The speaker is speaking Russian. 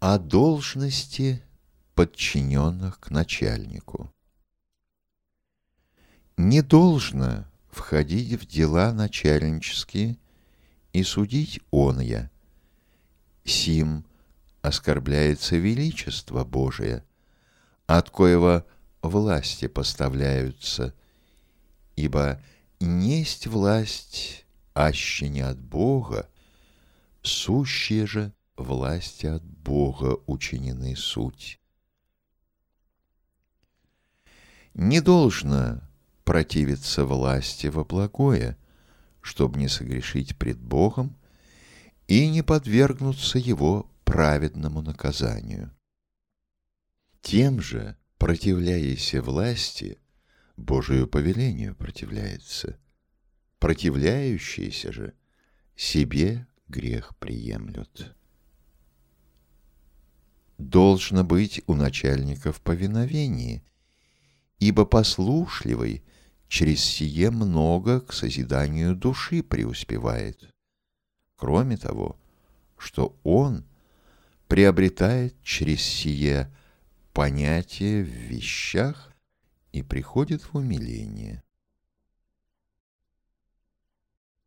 О должности подчиненных к начальнику. Не должно входить в дела начальнические и судить оная. Сим оскорбляется величество Божие, от коего власти поставляются, ибо несть власть, аще не от Бога, сущие же власти от Бога учинены суть. Не должно противиться власти во благое, чтоб не согрешить пред Богом и не подвергнуться Его праведному наказанию. Тем же, противляясь власти, Божию повелению противляется. Противляющиеся же себе грех приемлют. Должно быть у начальников повиновение, ибо послушливый через сие много к созиданию души преуспевает. Кроме того, что он приобретает через сие понятие в вещах и приходит в умиление.